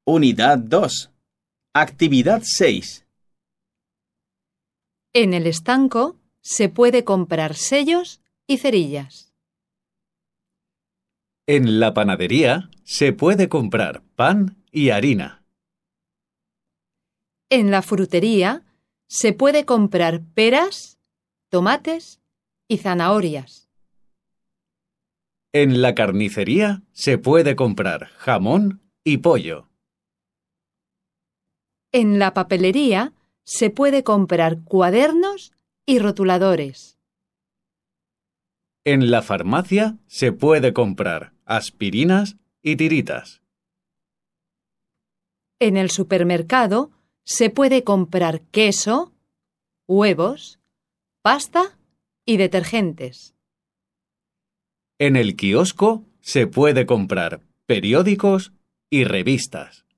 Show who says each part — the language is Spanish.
Speaker 1: Unidad 2. Actividad 6.
Speaker 2: En el estanco se puede comprar sellos y cerillas.
Speaker 3: En la panadería se puede comprar pan y harina.
Speaker 2: En la frutería se puede comprar peras, tomates y zanahorias.
Speaker 3: En la carnicería se puede comprar jamón y pollo.
Speaker 2: En la papelería se puede comprar cuadernos y rotuladores.
Speaker 3: En la farmacia se puede comprar aspirinas y tiritas.
Speaker 2: En el supermercado se puede comprar queso, huevos, pasta y detergentes.
Speaker 3: En el kiosco se puede comprar periódicos y revistas.